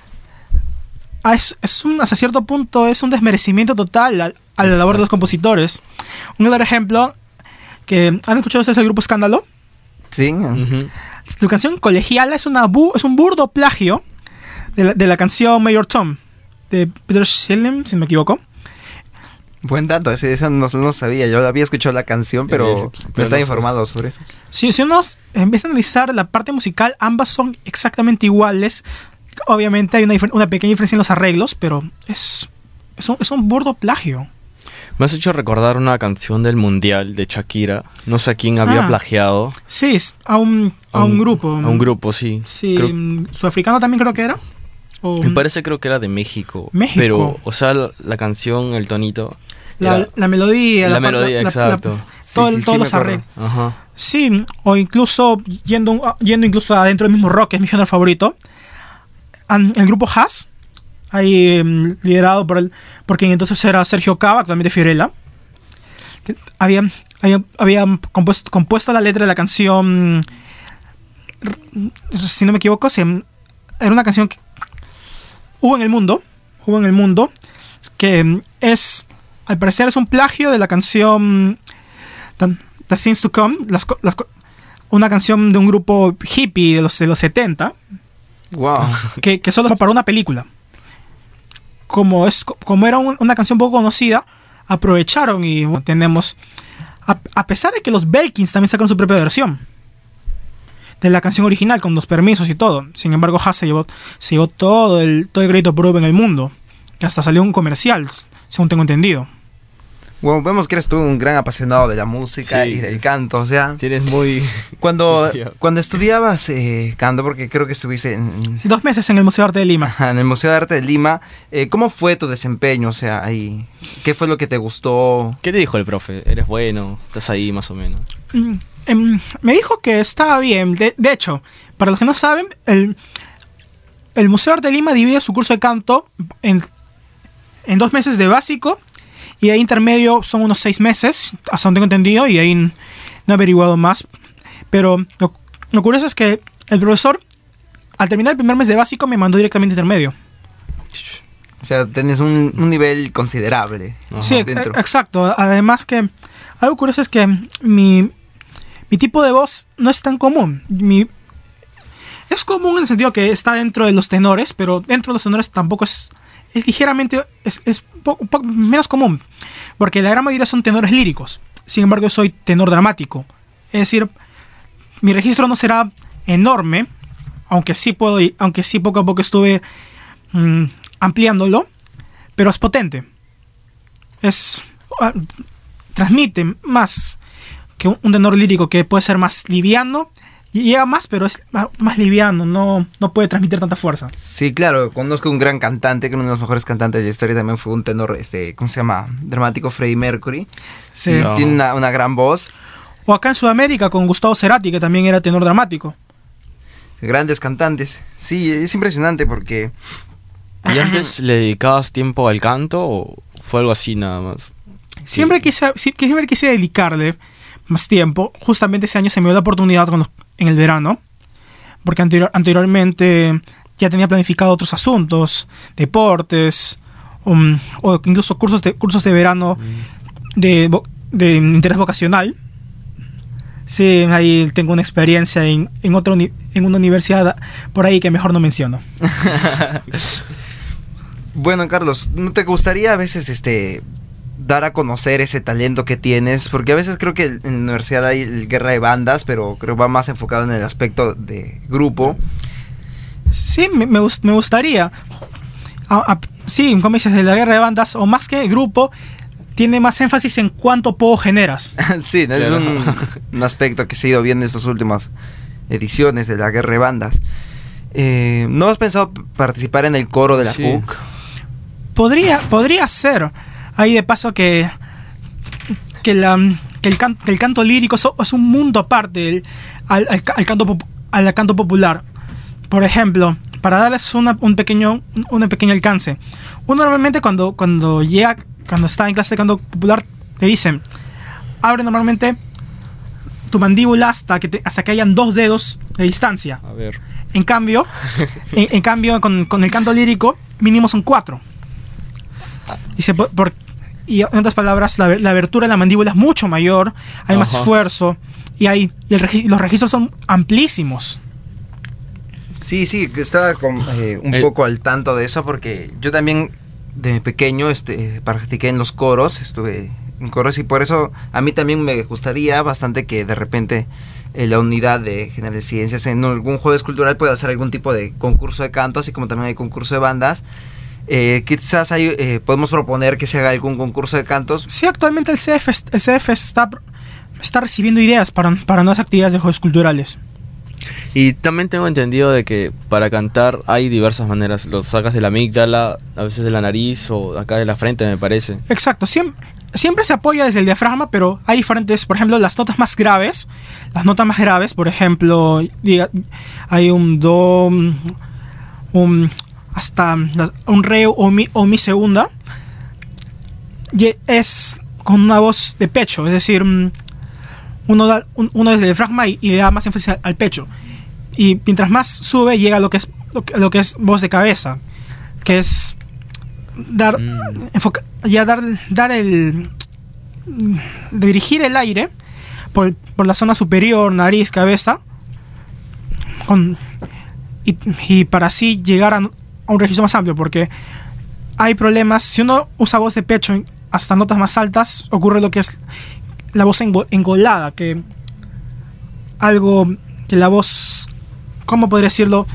es, es un, hasta cierto punto es un desmerecimiento total a, a la labor de los compositores. Un claro ejemplo. Que, ¿han escuchado ustedes el grupo Escándalo? Sí. Uh-huh. Su canción Colegiala es, una bu- es un burdo plagio de la, de la canción Mayor Tom, de Peter Schilling, si no me equivoco. Buen dato, ese, eso no, no sabía. Yo había escuchado la canción, pero sí, no estaba informado sobre eso. Sí, si uno empieza a analizar la parte musical, ambas son exactamente iguales. Obviamente hay una, una pequeña diferencia en los arreglos, pero es, es, un, es un burdo plagio. Me has hecho recordar una canción del Mundial de Shakira. No sé a quién había ah, plagiado. Sí, a un, a, a un, un grupo. A un grupo, sí. Sí, creo, sudafricano también creo que era. O, me parece creo que era de México. México. Pero, o sea, la, la canción, el tonito. La, era, la melodía. La, la melodía, la, exacto. La, sí, todo, sí, todos sí, los arreglos. Ajá. Sí, o incluso yendo, yendo incluso adentro del mismo rock, que es mi género favorito. El grupo Haas. Ahí um, liderado por el por quien entonces era Sergio Cava, actualmente Fiorella. Había, había, había compuesto, compuesto la letra de la canción, si no me equivoco, si, era una canción que hubo en el mundo, hubo en el mundo, que es, al parecer es un plagio de la canción The Things to Come, las, las, una canción de un grupo hippie de los, de los setenta, wow. que, que solo para una película. Como, es, como era un, una canción poco conocida, aprovecharon y bueno, tenemos, a, a pesar de que los Belkins también sacaron su propia versión de la canción original con los permisos y todo, sin embargo Haas se llevó, se llevó todo el todo el crédito propio en el mundo, que hasta salió un comercial, según tengo entendido. Bueno, vemos que eres tú un gran apasionado de la música sí, y del canto, o sea... Tienes muy... Cuando, cuando estudiabas eh, canto, porque creo que estuviste en... Sí, dos meses en el Museo de Arte de Lima. Ajá, en el Museo de Arte de Lima, eh, ¿cómo fue tu desempeño? O sea, ahí, ¿qué fue lo que te gustó? ¿Qué te dijo el profe? ¿Eres bueno? ¿Estás ahí más o menos? Mm, eh, me dijo que estaba bien. De, de hecho, para los que no saben, el, el Museo de Arte de Lima divide su curso de canto en, en dos meses de básico... Y ahí intermedio son unos seis meses, hasta donde tengo entendido, y ahí no he averiguado más. Pero lo, lo curioso es que el profesor, al terminar el primer mes de básico, me mandó directamente a intermedio. O sea, tenés un, un nivel considerable. Ajá. Sí, dentro. Exacto. Además que algo curioso es que mi, mi tipo de voz no es tan común. Mi, Es común en el sentido que está dentro de los tenores, pero dentro de los tenores tampoco es... Es ligeramente... Es, es po, po, menos común, porque la gran mayoría son tenores líricos. Sin embargo, yo soy tenor dramático. Es decir, mi registro no será enorme, aunque sí puedo, aunque sí poco a poco estuve mmm, ampliándolo, pero es potente. Es... Uh, transmite más que un, un tenor lírico que puede ser más liviano. Llega más, pero es más, más liviano, no, no puede transmitir tanta fuerza. Sí, claro, conozco un gran cantante, que uno de los mejores cantantes de la historia también fue un tenor, este, ¿cómo se llama? Dramático, Freddie Mercury. Sí, no. Tiene una, una gran voz. O acá en Sudamérica con Gustavo Cerati, que también era tenor dramático. Grandes cantantes. Sí, es impresionante porque... ¿Y antes le dedicabas tiempo al canto o fue algo así nada más? Siempre, sí. quise, siempre quise dedicarle más tiempo. Justamente ese año se me dio la oportunidad con los, en el verano, porque anterior, anteriormente ya tenía planificado otros asuntos, deportes, um, o incluso cursos de, cursos de verano mm. de, de interés vocacional. Sí, ahí tengo una experiencia en, en, otro, en una universidad por ahí que mejor no menciono. Bueno, Carlos, ¿no te gustaría a veces este dar a conocer ese talento que tienes? Porque a veces creo que en la universidad hay guerra de bandas, pero creo que va más enfocado en el aspecto de grupo. Sí, me, me, me gustaría. A, a, sí, como dices, de la guerra de bandas, o más que grupo, tiene más énfasis en cuánto poco generas. Sí, ¿no? Es un, un aspecto que se ha ido viendo en estas últimas ediciones de la guerra de bandas. Eh, ¿No has pensado participar en el coro de la sí. P U C? Podría, podría ser. Ahí de paso que que, la, que, el, can, que el canto lírico es, es un mundo aparte el, al, al, al, canto, al canto popular. Por ejemplo, para darles una, un pequeño un, un pequeño alcance, uno normalmente cuando, cuando llega, cuando está en clase de canto popular, te dicen, abre normalmente tu mandíbula hasta que, te, hasta que hayan dos dedos de distancia. A ver. En cambio, en, en cambio con, con el canto lírico, mínimo son cuatro. Y, se, por, y en otras palabras, la, la abertura de la mandíbula es mucho mayor, hay Ajá. más esfuerzo, y, hay, y el, los registros son amplísimos. Sí, sí, estaba con, eh, un eh. poco al tanto de eso, porque yo también de pequeño este, practiqué en los coros, estuve en coros, y por eso a mí también me gustaría bastante que de repente eh, la unidad de General de Ciencias en algún jueves cultural pueda hacer algún tipo de concurso de canto, así como también hay concurso de bandas. Eh, quizás hay, eh, podemos proponer que se haga algún concurso de cantos. Sí, actualmente el C F, el C F está, está recibiendo ideas para, para nuevas actividades de juegos culturales. Y también tengo entendido de que para cantar hay diversas maneras. Lo sacas de la amígdala, a veces de la nariz o acá de la frente, me parece. Exacto, siempre, siempre se apoya desde el diafragma, pero hay diferentes, por ejemplo, las notas más graves. Las notas más graves, por ejemplo, hay un do, un... hasta un re o mi, o mi segunda, y es con una voz de pecho, es decir, uno, da, uno desde el diafragma y, y le da más énfasis al, al pecho, y mientras más sube llega a lo que es lo que, lo que es voz de cabeza, que es dar mm. enfoca, ya dar dar el dirigir el aire por, por la zona superior, nariz, cabeza, con, y, y para así llegar a a un registro más amplio, porque hay problemas. Si uno usa voz de pecho hasta notas más altas, ocurre lo que es la voz engolada, que algo que la voz, ¿cómo podría decirlo?,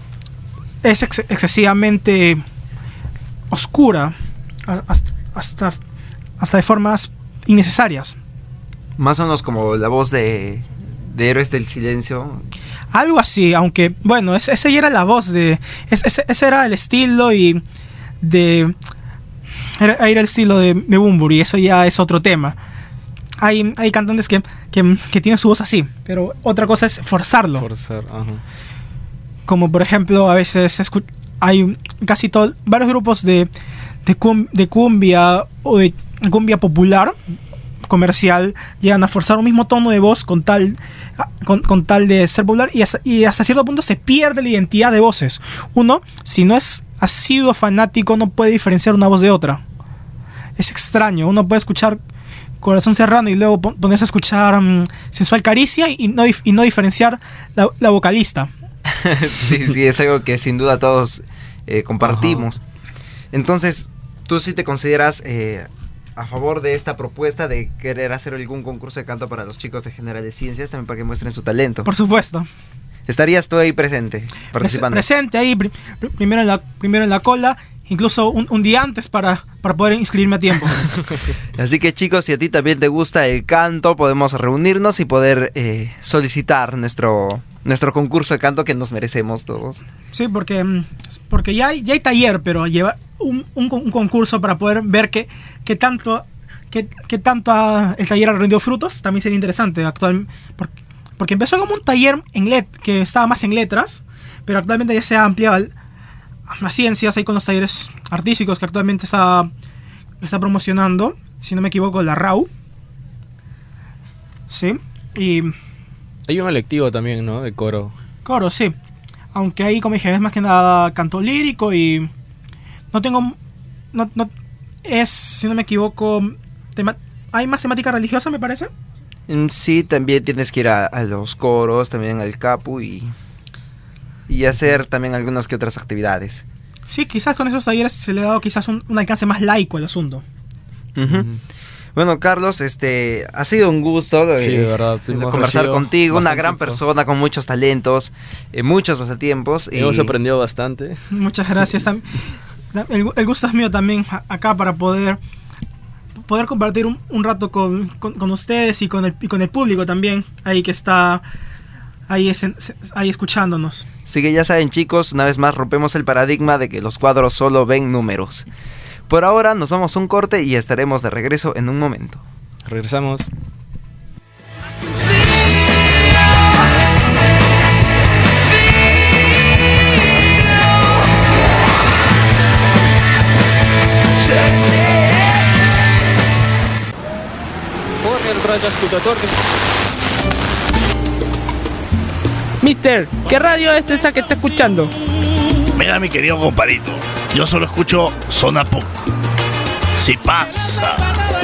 es ex excesivamente oscura, hasta, hasta, hasta de formas innecesarias. Más o menos como la voz de, de Héroes del Silencio. Algo así, aunque, bueno, esa ese ya era la voz de... Ese, ese, ese era el estilo y de... Era, era el estilo de, de Bunbury, eso ya es otro tema. Hay, hay cantantes que, que, que tienen su voz así, pero otra cosa es forzarlo. Forzar, ajá. Como por ejemplo, a veces hay casi todo, varios grupos de, de, cum, de cumbia o de cumbia popular comercial llegan a forzar un mismo tono de voz con tal con, con tal de ser popular, y hasta, y hasta cierto punto se pierde la identidad de voces. Uno, si no es ha sido fanático, no puede diferenciar una voz de otra. Es extraño, uno puede escuchar Corazón Serrano y luego ponerse a escuchar um, Sensual Caricia y no, y no diferenciar la, la vocalista. sí, sí, es algo que sin duda todos eh, compartimos. Ajá. Entonces, ¿tú sí te consideras eh, a favor de esta propuesta de querer hacer algún concurso de canto para los chicos de Generales Ciencias, también para que muestren su talento? Por supuesto. ¿Estarías tú ahí presente, participando? Pres presente ahí, pr pr primero, en la, primero en la cola, incluso un, un día antes para, para poder inscribirme a tiempo. Así que chicos, si a ti también te gusta el canto, podemos reunirnos y poder eh, solicitar nuestro, nuestro concurso de canto que nos merecemos todos. Sí, porque, porque ya, hay, ya hay taller, pero lleva un, un, un concurso para poder ver qué que tanto, que, que tanto ha, el taller ha rendido frutos, también sería interesante. Actual, porque, porque empezó como un taller en let, que estaba más en letras, pero actualmente ya se ha ampliado las ciencias, ahí con los talleres artísticos que actualmente está, está promocionando, si no me equivoco, la R A U. Sí, y... Hay un electivo también, ¿no? De coro. Coro, sí. Aunque ahí, como dije, es más que nada canto lírico y... No tengo... No, no, es, si no me equivoco... Tema, ¿hay más temática religiosa, me parece? Sí, también tienes que ir a, a los coros, también al capu y... y hacer también algunas que otras actividades. Sí, quizás con esos talleres se le ha dado quizás un, un alcance más laico al asunto. Uh-huh. Uh-huh. Bueno, Carlos, este ha sido un gusto sí, eh, de verdad, conversar contigo, una gran tiempo. persona con muchos talentos, eh, muchos pasatiempos. Y... Hemos aprendido bastante. Muchas gracias. el, el gusto es mío también acá para poder poder compartir un, un rato con, con, con ustedes y con, el, y con el público también, ahí que está... Ahí, es, ahí escuchándonos. Así que ya saben, chicos, una vez más rompemos el paradigma de que los cuadros solo ven números. Por ahora nos vamos a un corte y estaremos de regreso en un momento. Regresamos. Mister, ¿qué radio es esa que está escuchando? Mira, mi querido compadrito, yo solo escucho Zona Puc. Si pasa.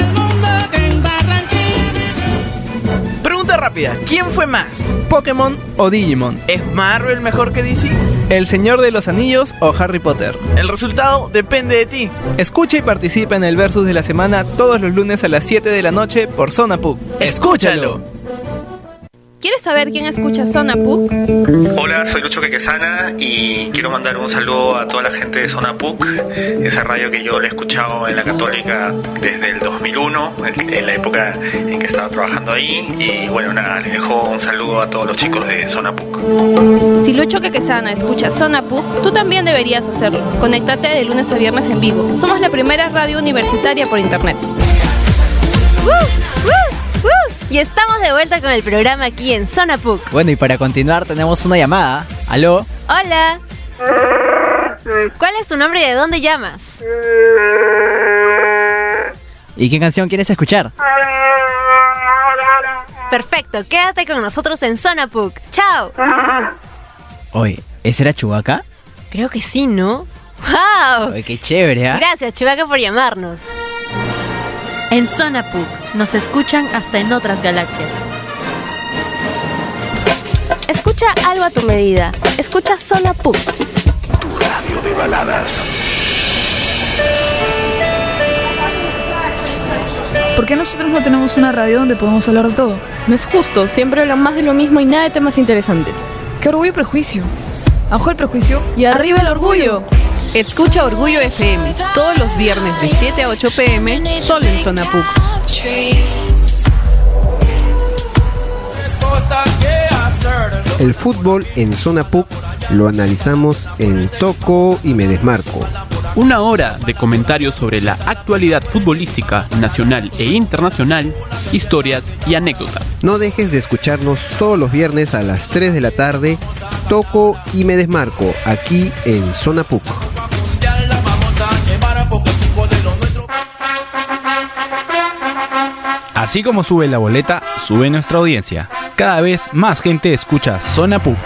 Pregunta rápida, ¿quién fue más? ¿Pokémon o Digimon? ¿Es Marvel mejor que D C? ¿El Señor de los Anillos o Harry Potter? El resultado depende de ti. Escucha y participa en el Versus de la semana todos los lunes a las siete de la noche por Zona Puc. ¡Escúchalo! ¿Quieres saber quién escucha Zona Puc? Hola, soy Lucho Quequesana y quiero mandar un saludo a toda la gente de Zona Puc, esa radio que yo la he escuchado en la Católica desde el dos mil uno, en la época en que estaba trabajando ahí. Y bueno, nada, les dejo un saludo a todos los chicos de Zona Puc. Si Lucho Quequesana escucha Zona Puc, tú también deberías hacerlo. Conéctate de lunes a viernes en vivo. Somos la primera radio universitaria por internet. ¡Uh! ¡Uh! ¡Uh! Y estamos de vuelta con el programa aquí en Zona Puc. Bueno, y para continuar tenemos una llamada. ¿Aló? Hola. ¿Cuál es tu nombre y de dónde llamas? ¿Y qué canción quieres escuchar? Perfecto, quédate con nosotros en Zona Puc. ¡Chao! Oye, ¿ese era Chewbacca? Creo que sí, ¿no? ¡Wow! Oye, qué chévere, ¿eh? Gracias, Chewbacca, por llamarnos. En Zona Puc nos escuchan hasta en otras galaxias. Escucha algo a tu medida. Escucha Zona Puc. Tu radio de baladas. ¿Por qué nosotros no tenemos una radio donde podemos hablar de todo? No es justo, siempre hablan más de lo mismo y nada de temas interesantes. ¡Qué orgullo y prejuicio! ¡Abajo el prejuicio! ¡Y arriba el orgullo! Escucha Orgullo F M todos los viernes de siete a ocho pm solo en Zona Puc. El fútbol en Zona Puc lo analizamos en Toco y Me Desmarco. Una hora de comentarios sobre la actualidad futbolística nacional e internacional, historias y anécdotas. No dejes de escucharnos todos los viernes a las tres de la tarde, Toco y Me Desmarco, aquí en Zona Puc. Así como sube la boleta, sube nuestra audiencia. Cada vez más gente escucha Zona Puc.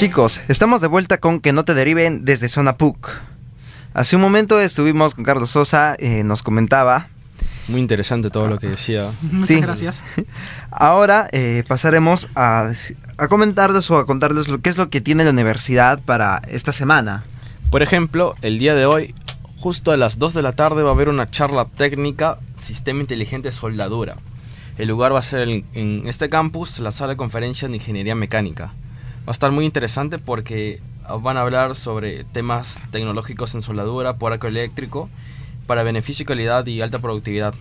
Chicos, estamos de vuelta con Que no te deriven desde Zona P U C. Hace un momento estuvimos con Carlos Sosa, eh, nos comentaba. Muy interesante todo lo que decía. Muchas Sí. gracias. Ahora eh, pasaremos a, a comentarles o a contarles lo, qué es lo que tiene la universidad para esta semana. Por ejemplo, el día de hoy, justo a las dos de la tarde, va a haber una charla técnica Sistema Inteligente de Soldadura. El lugar va a ser en, en este campus, la sala de conferencias de Ingeniería Mecánica. Va a estar muy interesante porque van a hablar sobre temas tecnológicos en soldadura por arco eléctrico para beneficio, calidad y alta productividad.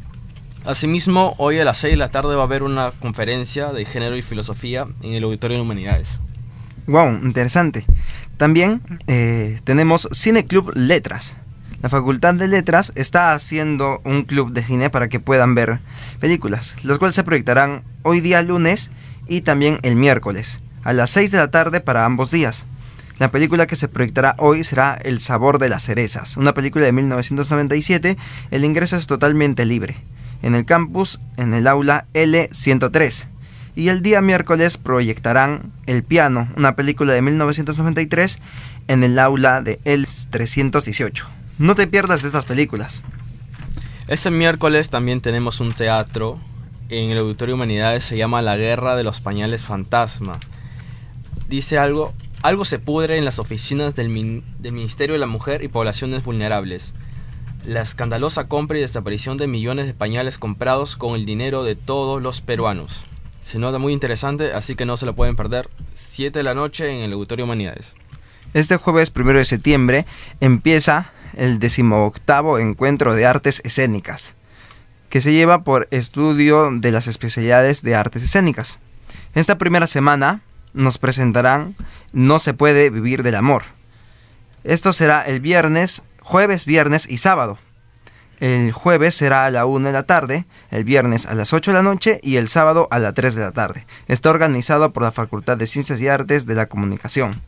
Asimismo, hoy a las seis de la tarde va a haber una conferencia de género y filosofía en el Auditorio de Humanidades. Wow, interesante. También eh, tenemos Cine Club Letras. La Facultad de Letras está haciendo un club de cine para que puedan ver películas, las cuales se proyectarán hoy día lunes y también el miércoles, a las seis de la tarde para ambos días. La película que se proyectará hoy será El sabor de las cerezas, una película de mil novecientos noventa y siete. El ingreso es totalmente libre, en el campus, en el aula L ciento tres. Y el día miércoles proyectarán El piano, una película de mil novecientos noventa y tres, en el aula de L trescientos dieciocho. No te pierdas de estas películas. Este miércoles también tenemos un teatro en el Auditorio de Humanidades, se llama La Guerra de los Pañales Fantasma. Dice algo, algo se pudre en las oficinas del, min, del Ministerio de la Mujer y Poblaciones Vulnerables. La escandalosa compra y desaparición de millones de pañales comprados con el dinero de todos los peruanos. Se nota muy interesante, así que no se lo pueden perder. siete de la noche en el Auditorio de Humanidades. Este jueves primero de septiembre empieza el decimoctavo Encuentro de Artes Escénicas, que se lleva por estudio de las especialidades de artes escénicas. Esta primera semana nos presentarán No se puede vivir del amor. Esto será el viernes, jueves, viernes y sábado. El jueves será a la una de la tarde, el viernes a las ocho de la noche y el sábado a las tres de la tarde. Está organizado por la Facultad de Ciencias y Artes de la Comunicación.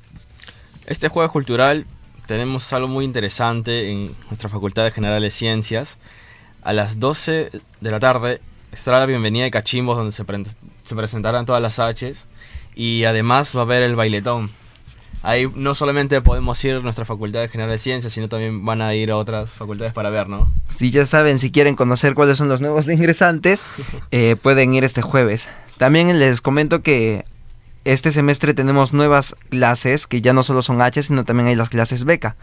Este jueves cultural tenemos algo muy interesante en nuestra Facultad de Generales Ciencias. A las doce de la tarde estará la bienvenida de Cachimbos, donde se, pre- se presentarán todas las H's. Y además va a haber el bailetón. Ahí no solamente podemos ir a nuestra Facultad de Generales Ciencias, sino también van a ir a otras facultades para ver, ¿no? Si ya saben, si quieren conocer cuáles son los nuevos ingresantes, eh, pueden ir este jueves. También les comento que este semestre tenemos nuevas clases, que ya no solo son H, sino también hay las clases beca.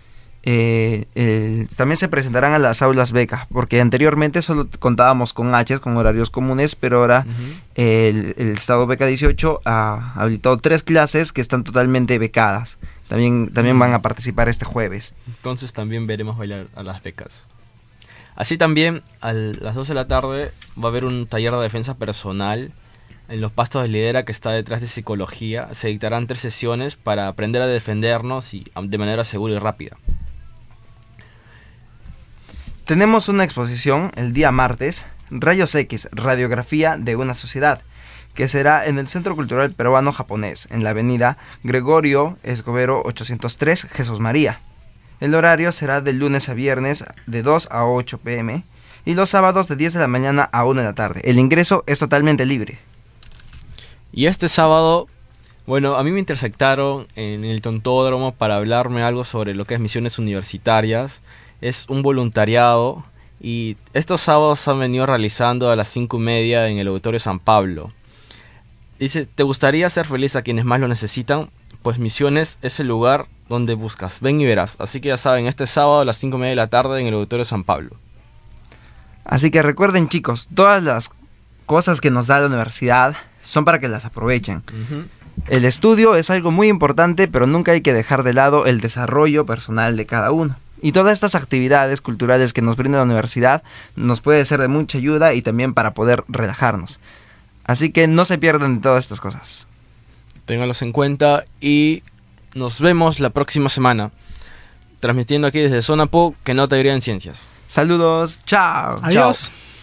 Eh, eh, también se presentarán a las aulas beca, porque anteriormente solo contábamos con H, con horarios comunes, pero ahora uh-huh. el, el Estado Beca dieciocho ha habilitado tres clases que están totalmente becadas. También, también uh-huh. van a participar este jueves. Entonces también veremos bailar a las becas. Así también a las doce de la tarde va a haber un taller de defensa personal en los pastos de Lidera, que está detrás de psicología. Se dictarán tres sesiones para aprender a defendernos y de manera segura y rápida. Tenemos una exposición el día martes, Rayos X, Radiografía de una Sociedad, que será en el Centro Cultural Peruano-Japonés, en la avenida Gregorio Escobedo ochocientos tres, Jesús María. El horario será de lunes a viernes de dos a ocho pm y los sábados de diez de la mañana a una de la tarde. El ingreso es totalmente libre. Y este sábado, bueno, a mí me intersectaron en el Tontódromo para hablarme algo sobre lo que es misiones universitarias. Es un voluntariado y estos sábados se han venido realizando a las cinco y media en el Auditorio San Pablo. Dice, ¿te gustaría ser feliz a quienes más lo necesitan? Pues Misiones es el lugar donde buscas. Ven y verás. Así que ya saben, este sábado a las cinco y media de la tarde en el Auditorio San Pablo. Así que recuerden, chicos, todas las cosas que nos da la universidad son para que las aprovechen. Uh-huh. El estudio es algo muy importante, pero nunca hay que dejar de lado el desarrollo personal de cada uno. Y todas estas actividades culturales que nos brinda la universidad nos puede ser de mucha ayuda y también para poder relajarnos. Así que no se pierdan de todas estas cosas. Ténganlos en cuenta y nos vemos la próxima semana. Transmitiendo aquí desde Zona P U C, que no te dirían ciencias. Saludos, chao. Adiós. Chao.